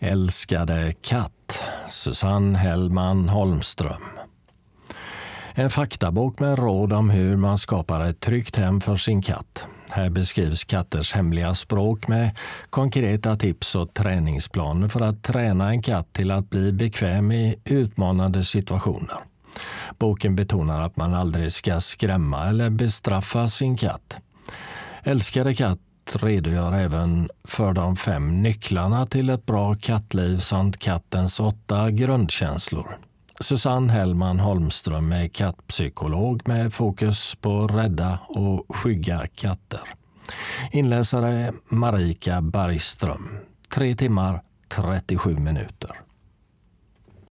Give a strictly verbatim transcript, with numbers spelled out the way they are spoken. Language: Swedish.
Älskade katt, Susanne Hellman Holmström. En faktabok med råd om hur man skapar ett tryggt hem för sin katt. Här beskrivs katters hemliga språk med konkreta tips och träningsplaner för att träna en katt till att bli bekväm i utmanande situationer. Boken betonar att man aldrig ska skrämma eller bestraffa sin katt. Älskade katt redogör även för de fem nycklarna till ett bra kattliv samt kattens åtta grundkänslor. Susanne Hellman Holmström är kattpsykolog med fokus på rädda och skygga katter. Inläsare Marika Bergström. tre timmar trettiosju minuter.